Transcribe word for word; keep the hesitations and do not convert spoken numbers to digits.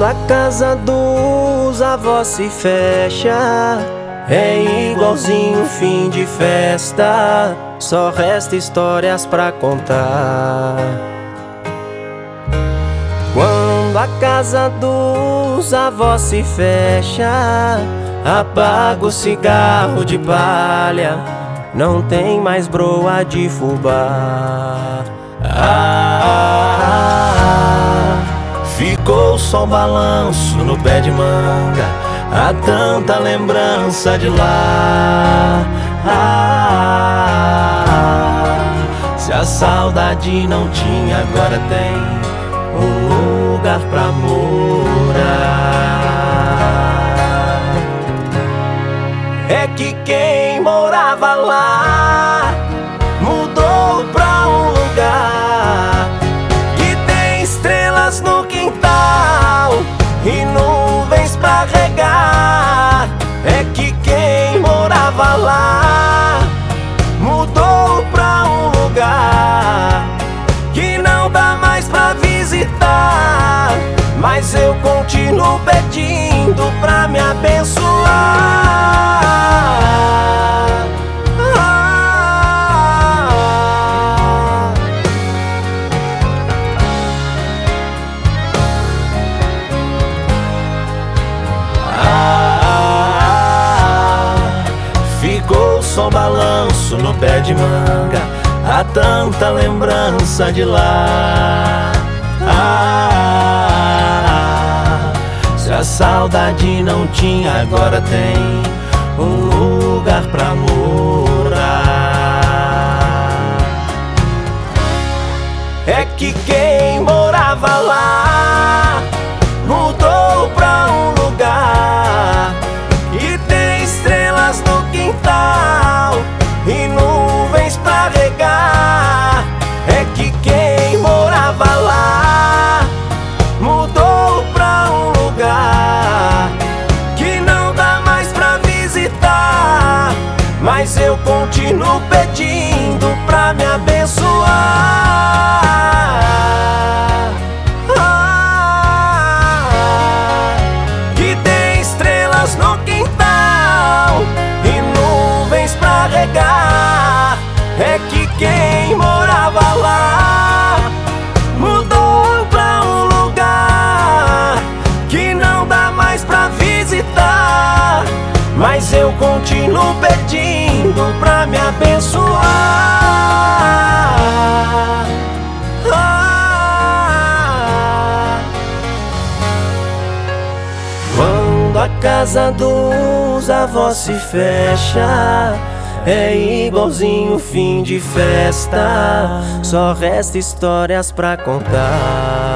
a casa dos avós se fecha, é igualzinho fim de festa, só resta histórias pra contar. Quando a casa dos avós se fecha, apaga o cigarro de palha, não tem mais broa de fubá. Ah, ficou só um balanço no pé de manga, há tanta lembrança de lá. Ah, se a saudade não tinha, agora tem um lugar pra morar. É que quem morava lá mudou pra um lugar que tem estrelas no quintal e nuvens pra regar. É que quem morava lá mudou pra um lugar que não dá mais pra visitar, mas eu continuo pedindo pra me abençoar. Ficou só balanço no pé de manga, há tanta lembrança de lá. Ah, se a saudade não tinha, agora tem um lugar pra morar. É que quem morava lá mudou pra um lugar e tem estrelas no quintal e nuvens pra regar. É que quem morava lá mudou pra um lugar que não dá mais pra visitar, mas eu continuo pedindo pra me abençoar. Ah, que tem estrelas no quintal e nuvens pra regar. É que quem morava lá mudou pra um lugar que não dá mais pra visitar, mas eu continuo pedindo pra me abençoar. Ah, quando a casa dos avós se fecha, é igualzinho fim de festa, só resta histórias pra contar.